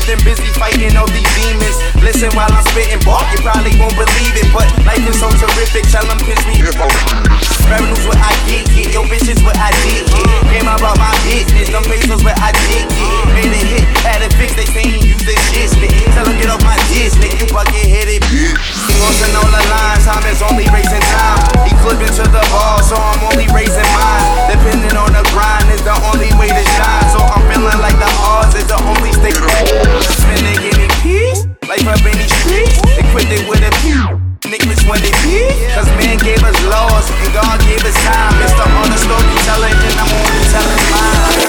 than busy fighting all these demons. Listen while I'm spitting bark, you probably won't believe it, but life is so terrific, tell them pinch me. Revenue's what I get, yo bitches what I did, came about my business, them pesos what I did, made it hit, had it fixed, they say use this shit, spit. Tell them get off my diss, nigga, you bucket headed, bitch. Crossing all the lines, time is only racing time. He clipping to the ball, so I'm only raising mine. Depending on the grind is the only way to shine, so I'm feeling like the odds is the only state. Spinning any peace, life up in these streets, equipped it with a pew. Niggas when they beat, cause man gave us laws and God gave us time. It's the honest storyteller and I'm only telling mine.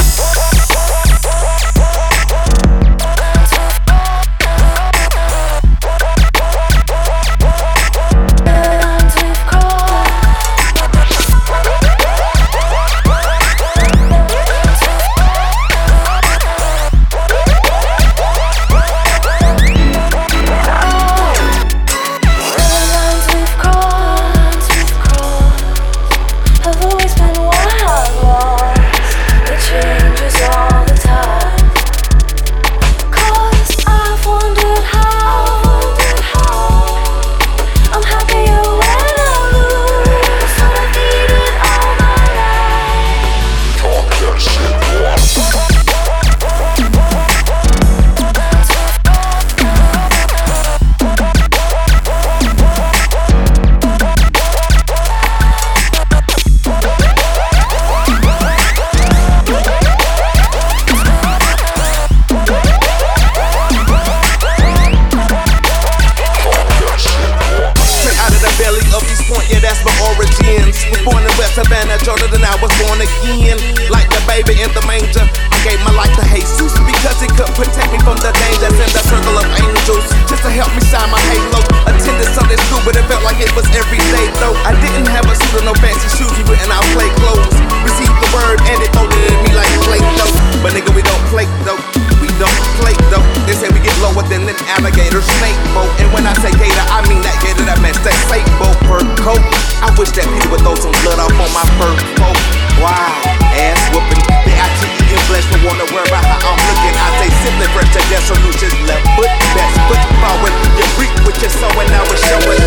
Savannah, Jordan, and I was born again. Like the baby in the manger, I gave my life to Jesus because it could protect me from the dangers in the circle of angels. Just to help me shine my halo. Attended Sunday school, but it felt like it was every day though. I didn't have a suit or no fancy shoes, we were in our play clothes. Received the word and it folded in me like Play-Doh. But nigga, we don't play though. We don't play though. They say we get lower than an alligator snake boat. And when I say gator, I mean that gator that match that fake boat per coat. I wish that people would throw some blood off on my fur coat. Wow, ass whooping. The ITE flesh don't wanna worry about how I'm looking. I say simply fresh to their solutions. Left foot, best foot forward. You reap what you're sowing, now it's showing.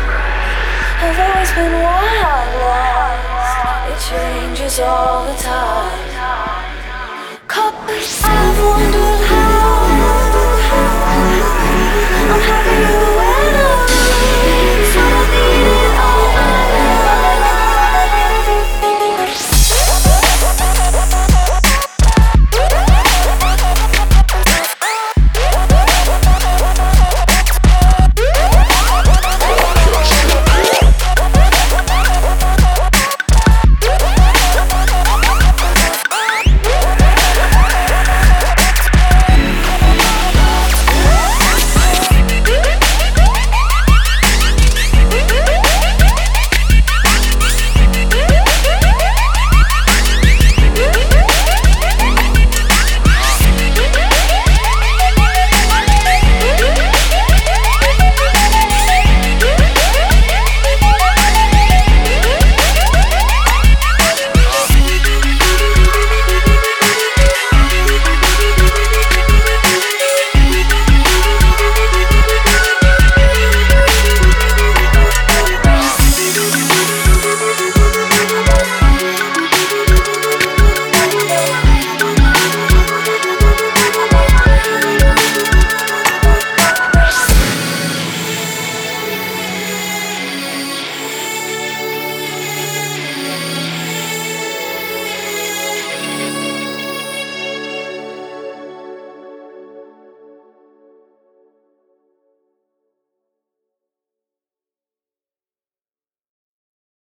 I've always been wild, lost. It changes all the time.